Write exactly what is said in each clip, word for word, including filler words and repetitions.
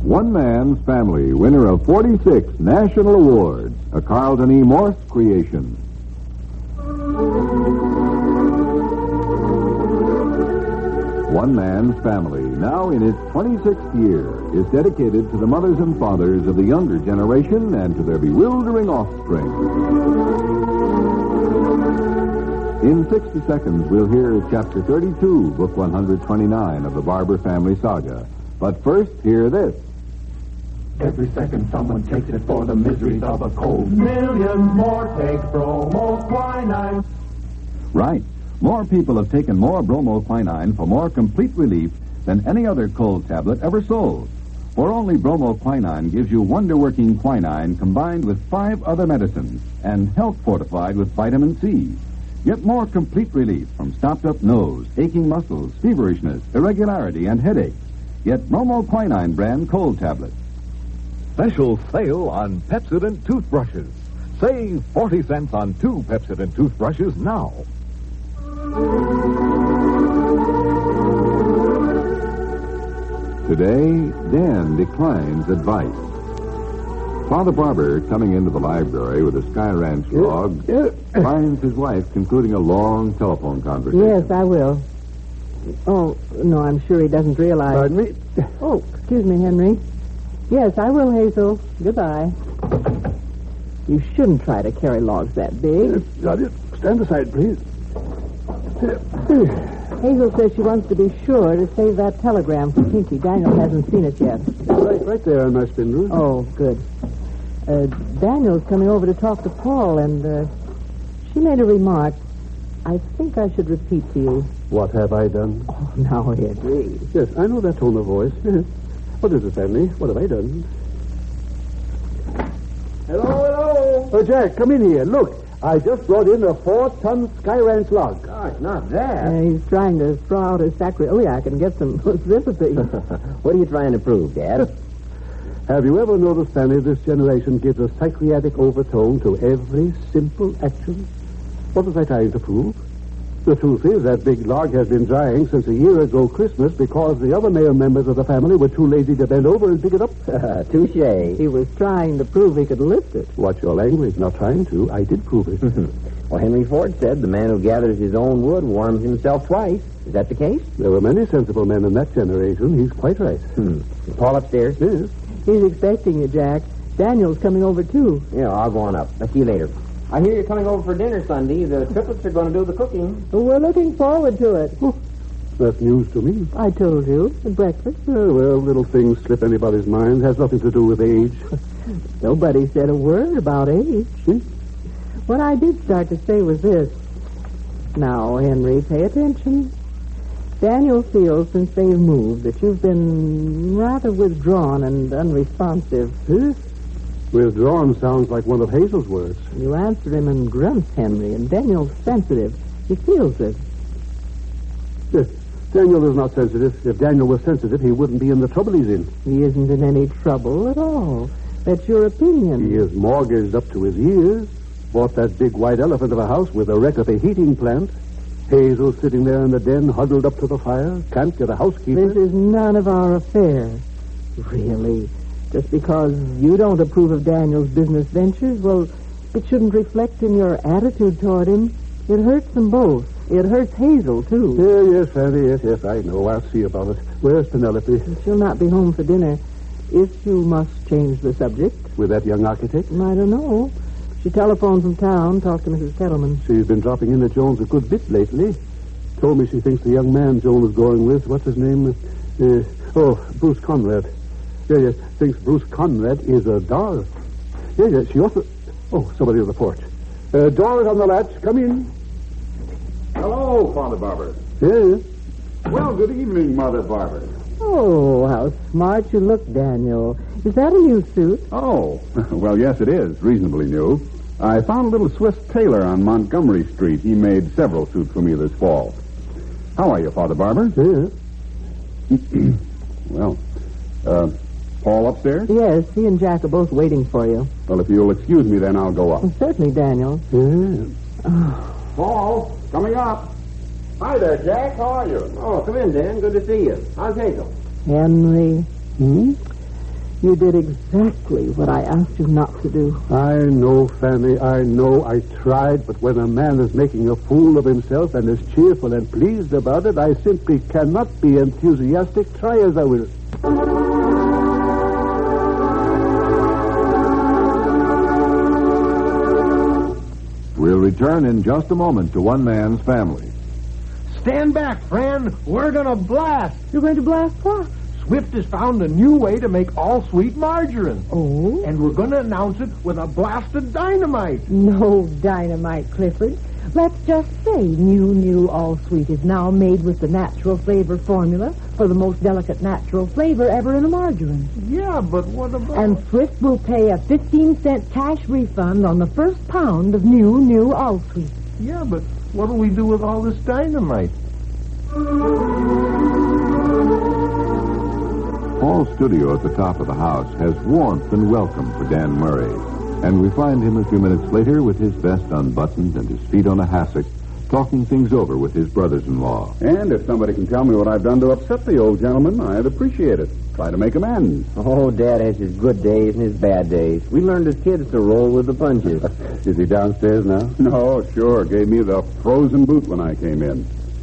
One Man's Family, winner of forty-six national awards, a Carlton E. Morse creation. One Man's Family, now in its twenty-sixth year, is dedicated to the mothers and fathers of the younger generation and to their bewildering offspring. In sixty seconds, we'll hear Chapter thirty-two, Book one hundred twenty-nine of the Barber Family Saga. But first, hear this. Every second someone takes it for the miseries of a cold. Millions more take bromoquinine. Right. More people have taken more bromoquinine for more complete relief than any other cold tablet ever sold. For only bromoquinine gives you wonder-working quinine combined with five other medicines and health fortified with vitamin C. Get more complete relief from stopped-up nose, aching muscles, feverishness, irregularity, and headache. Get bromoquinine brand cold tablets. Special sale on Pepsodent toothbrushes. Save forty cents on two Pepsodent toothbrushes now. Today, Dan declines advice. Father Barber, coming into the library with a Sky Ranch log, finds his wife concluding a long telephone conversation. Yes, I will. Oh, no, I'm sure he doesn't realize. Pardon me? Oh, excuse me, Henry. Yes, I will, Hazel. Goodbye. You shouldn't try to carry logs that big. Got it. Stand aside, please. Hazel says she wants to be sure to save that telegram for Pinky. Daniel hasn't seen it yet. Right, right there on my spindle. Oh, good. Uh, Daniel's coming over to talk to Paul, and uh, she made a remark. I think I should repeat to you. What have I done? Oh, now, Henry. Yes, I know that tone of voice. Yes. What is it, family? What have I done? Hello, hello. Oh, Jack, come in here. Look, I just brought in a four-ton Sky Ranch log. Gosh, not that. Uh, he's trying to throw out his sacrilege and get some sympathy. What are you trying to prove, Dad? Have you ever noticed, Fanny, this generation gives a psychiatric overtone to every simple action? What was I trying to prove? The truth is that big log has been drying since a year ago Christmas because the other male members of the family were too lazy to bend over and pick it up. Touche. He was trying to prove he could lift it. Watch your language. Not trying to. I did prove it. Well, Henry Ford said the man who gathers his own wood warms himself twice. Is that the case? There were many sensible men in that generation. He's quite right. Hmm. Is Paul upstairs? Yes. He's expecting you, Jack. Daniel's coming over, too. Yeah, I'll go on up. I'll see you later. I hear you're coming over for dinner Sunday. The triplets are going to do the cooking. We're looking forward to it. Oh, that's news to me. I told you at breakfast. Oh, well, little things slip anybody's mind. Has nothing to do with age. Nobody said a word about age. See? What I did start to say was this. Now, Henry, pay attention. Daniel feels since they've moved that you've been rather withdrawn and unresponsive. Huh? Withdrawn sounds like one of Hazel's words. You answer him in grunts, Henry, and Daniel's sensitive. He feels it. Yes. Daniel is not sensitive. If Daniel was sensitive, he wouldn't be in the trouble he's in. He isn't in any trouble at all. That's your opinion. He is mortgaged up to his ears. Bought that big white elephant of a house with a wreck of a heating plant. Hazel sitting there in the den, huddled up to the fire. Can't get a housekeeper. This is none of our affair. Really. Just because you don't approve of Daniel's business ventures, well, it shouldn't reflect in your attitude toward him. It hurts them both. It hurts Hazel, too. Yeah, yes, Fanny, yes, yes, I know. I'll see about it. Where's Penelope? She'll not be home for dinner. If you must change the subject. With that young architect? I don't know. She telephoned from town, talked to Missus Kettleman. She's been dropping in at Jones a good bit lately. Told me she thinks the young man Joan is going with, what's his name? Uh, oh, Bruce Conrad. Yeah, yes, thinks Bruce Conrad is a doll. Yeah, yeah, she also... Oh, somebody on the porch. Uh, door is on the latch. Come in. Hello, Father Barber. Yes. Well, good evening, Mother Barber. Oh, how smart you look, Daniel. Is that a new suit? Oh, well, yes, it is. Reasonably new. I found a little Swiss tailor on Montgomery Street. He made several suits for me this fall. How are you, Father Barber? Yes. Well, uh, Paul upstairs? Yes, he and Jack are both waiting for you. Well, if you'll excuse me, then I'll go up. Well, certainly, Daniel. Yes. Oh. Paul, coming up. Hi there, Jack. How are you? Oh, come in, Dan. Good to see you. How's Hazel? Henry. Hmm? You did exactly what I asked you not to do. I know, Fanny, I know I tried, but when a man is making a fool of himself and is cheerful and pleased about it, I simply cannot be enthusiastic, try as I will. We'll return in just a moment to One Man's Family. Stand back, friend. We're going to blast. You're going to blast what? Swift has found a new way to make all-sweet margarine. Oh? And we're going to announce it with a blast of dynamite. No dynamite, Clifford. Let's just say New New All Sweet is now made with the natural flavor formula for the most delicate natural flavor ever in a margarine. Yeah, but what about... And Swift will pay a fifteen cent cash refund on the first pound of New New All Sweet. Yeah, but what do we do with all this dynamite? Paul's studio at the top of the house has warmth and welcome for Dan Murray. And we find him a few minutes later with his vest unbuttoned and his feet on a hassock, talking things over with his brothers-in-law. And if somebody can tell me what I've done to upset the old gentleman, I'd appreciate it. Try to make amends. Oh, Dad has his good days and his bad days. We learned as kids to roll with the punches. Is he downstairs now? No, sure. Gave me the frozen boot when I came in.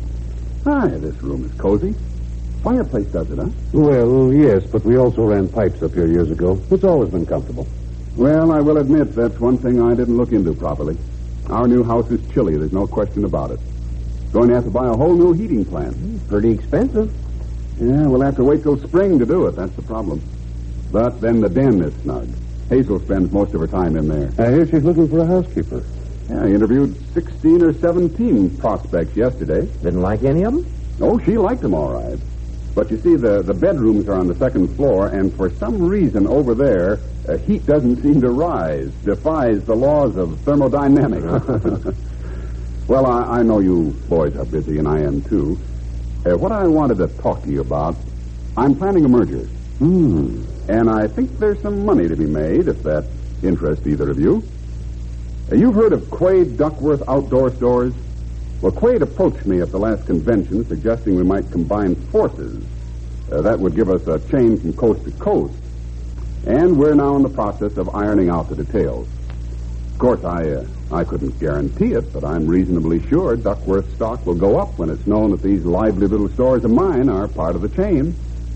Hi, this room is cozy. Fireplace does it, huh? Well, yes, but we also ran pipes up here years ago. It's always been comfortable. Well, I will admit that's one thing I didn't look into properly. Our new house is chilly. There's no question about it. Going to have to buy a whole new heating plant. Pretty expensive. Yeah, we'll have to wait till spring to do it. That's the problem. But then the den is snug. Hazel spends most of her time in there. I hear she's looking for a housekeeper. Yeah, I interviewed sixteen or seventeen prospects yesterday. Didn't like any of them? Oh, she liked them all right. But you see, the, the bedrooms are on the second floor, and for some reason over there, uh, heat doesn't seem to rise, defies the laws of thermodynamics. Well, I, I know you boys are busy, and I am too. Uh, what I wanted to talk to you about, I'm planning a merger. Hmm. And I think there's some money to be made, if that interests either of you. Uh, you've heard of Quade Duckworth Outdoor Stores? Well, Quade approached me at the last convention suggesting we might combine forces. Uh, that would give us a chain from coast to coast. And we're now in the process of ironing out the details. Of course, I uh, I couldn't guarantee it, but I'm reasonably sure Duckworth stock will go up when it's known that these lively little stores of mine are part of the chain.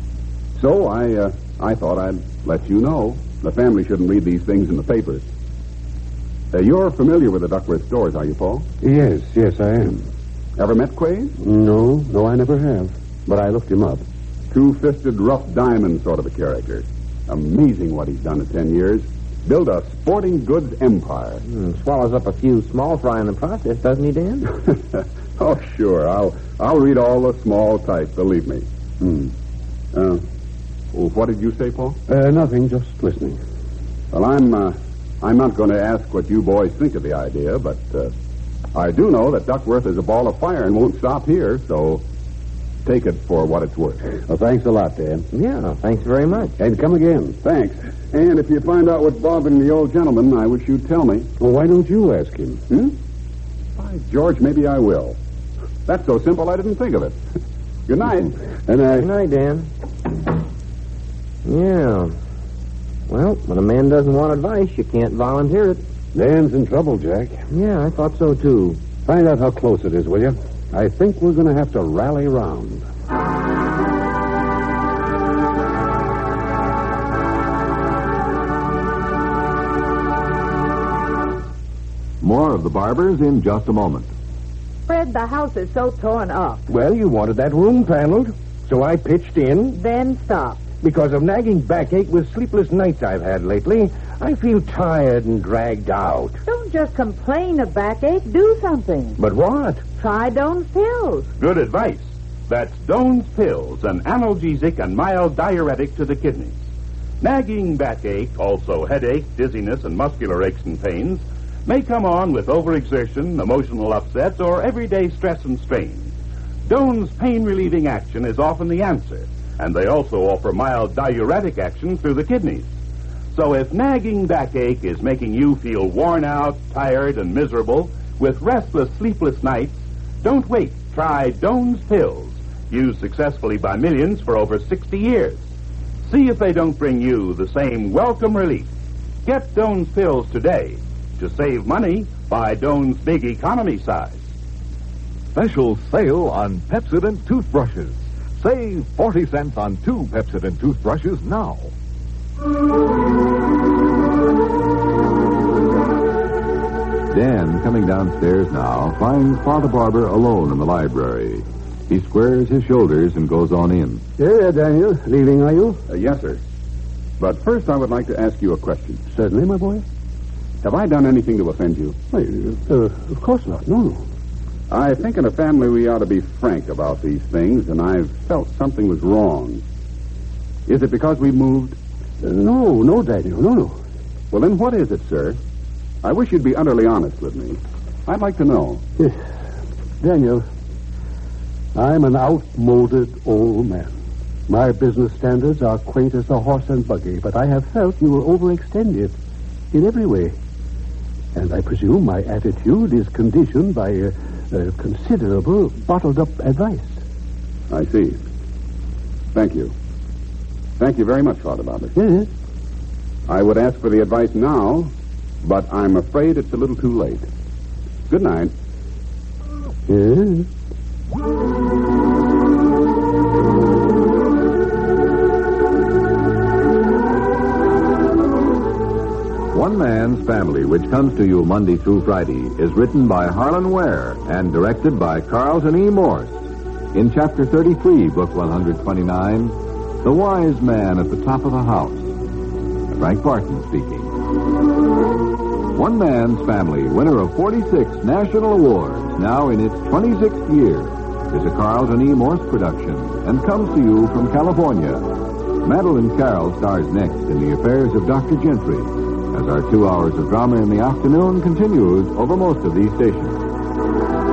So I uh, I thought I'd let you know. The family shouldn't read these things in the papers. Uh, you're familiar with the Duckworth stores, are you, Paul? Yes, yes, I am. Ever met Quade? No, no, I never have. But I looked him up. Two-fisted, rough diamond sort of a character. Amazing what he's done in ten years. Built a sporting goods empire. Mm, swallows up a few small fry in the process, doesn't he, Dan? Oh, sure. I'll I'll read all the small type, believe me. Hmm. Uh, well, what did you say, Paul? Uh, nothing, just listening. Well, I'm... Uh, I'm not going to ask what you boys think of the idea, but uh, I do know that Duckworth is a ball of fire and won't stop here, so take it for what it's worth. Well, thanks a lot, Dan. Yeah, thanks very much. And come again. Thanks. And if you find out what's bothering the old gentleman, I wish you'd tell me. Well, why don't you ask him? Hmm? By George, maybe I will. That's so simple I didn't think of it. Good night. And I... Good night, Dan. Yeah. Well, when a man doesn't want advice, you can't volunteer it. Dan's in trouble, Jack. Yeah, I thought so, too. Find out how close it is, will you? I think we're going to have to rally round. More of the Barbers in just a moment. Fred, the house is so torn up. Well, you wanted that room paneled, so I pitched in. Then stop. Because of nagging backache with sleepless nights I've had lately, I feel tired and dragged out. Don't just complain of backache. Do something. But what? Try Doan's pills. Good advice. That's Doan's Pills, an analgesic and mild diuretic to the kidneys. Nagging backache, also headache, dizziness, and muscular aches and pains may come on with overexertion, emotional upsets, or everyday stress and strain. Doan's pain-relieving action is often the answer, and they also offer mild diuretic action through the kidneys. So if nagging backache is making you feel worn out, tired, and miserable with restless, sleepless nights, don't wait. Try Doan's Pills, used successfully by millions for over sixty years. See if they don't bring you the same welcome relief. Get Doan's Pills today. To save money, buy Doan's Big Economy size. Special sale on Pepsodent toothbrushes. Save forty cents on two Pepsodent toothbrushes now. Dan, coming downstairs now, finds Father Barber alone in the library. He squares his shoulders and goes on in. Yeah, yeah, Daniel. Leaving, are you? Uh, yes, sir. But first, I would like to ask you a question. Certainly, my boy. Have I done anything to offend you? Why, uh, of course not. No, no. I think in a family we ought to be frank about these things, and I've felt something was wrong. Is it because we moved? Uh, no, no, Daniel. No, no. Well, then what is it, sir? I wish you'd be utterly honest with me. I'd like to know. Yes. Daniel, I'm an outmoded old man. My business standards are quaint as a horse and buggy, but I have felt you were overextended in every way. And I presume my attitude is conditioned by a, a considerable bottled-up advice. I see. Thank you. Thank you very much, Father Barber. Yes. I would ask for the advice now, but I'm afraid it's a little too late. Good night. Yes. One Man's Family, which comes to you Monday through Friday, is written by Harlan Ware and directed by Carlton E. Morse. In Chapter thirty-three, Book one twenty-nine, The Wise Man at the Top of the House. Frank Barton speaking. One Man's Family, winner of forty-six national awards, now in its twenty-sixth year, is a Carlton E. Morse production and comes to you from California. Madeline Carroll stars next in The Affairs of Doctor Gentry, as our two hours of drama in the afternoon continues over most of these stations.